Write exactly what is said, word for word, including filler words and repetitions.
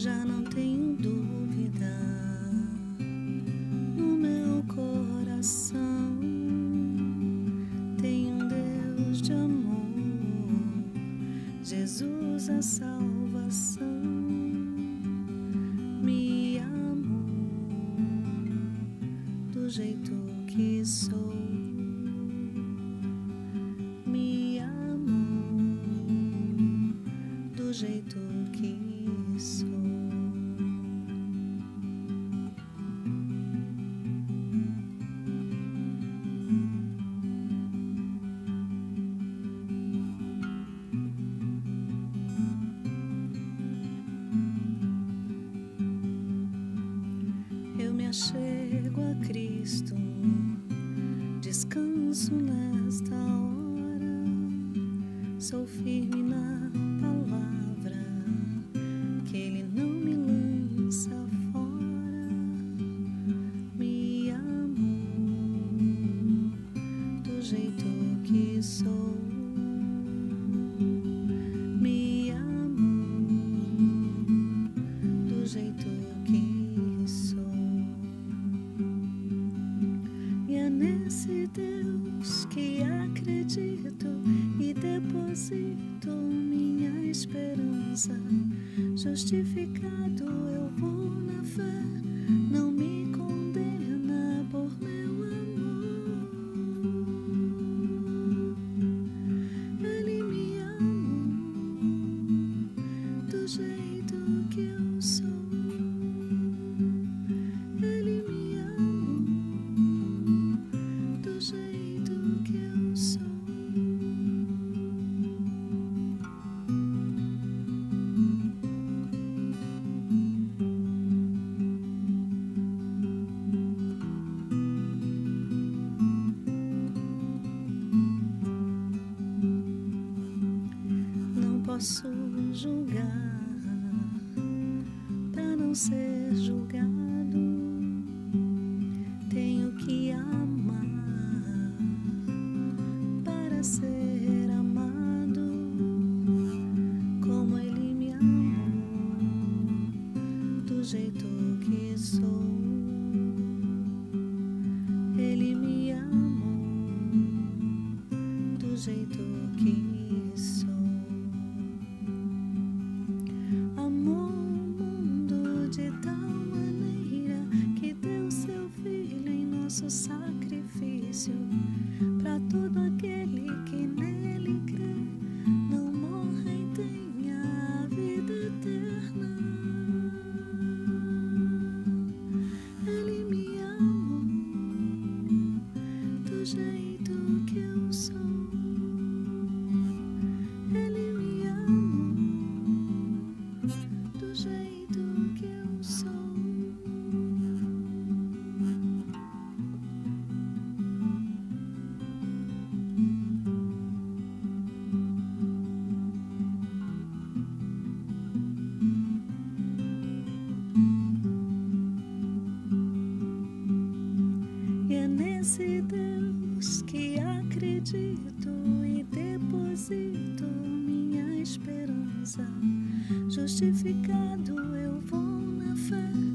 já não tenho dúvida no meu coração. Tem um Deus de amor, Jesus a salvação. Me amou do jeito que sou. Me amou do jeito que sou. Eu me achego a Cristo, descanso nesta hora, sou firme na palavra que Ele não me lança fora. Me amou do jeito que sou. Me amou do jeito que sou. E é nesse Deus que acredito e deposito minha esperança. Justificado eu vou na fé, não me condena por meu amor. Ele me amou do jeito que eu sou. Ele me amou do jeito que eu sou. Não posso julgar para não ser julgado. Tenho que amar para ser amado. Como Ele me amou do jeito que sou. Ele me amou do jeito que sou. Amou o mundo de tal maneira que deu seu Filho em nosso sacrifício, para todo aquele que nele crê não morra e tenha a vida eterna. Ele me amou do jeito que eu sou. Ele me amou do jeito que eu sou. E é nesse Deus que acredito e deposito minha esperança. Justificado eu vou na fé,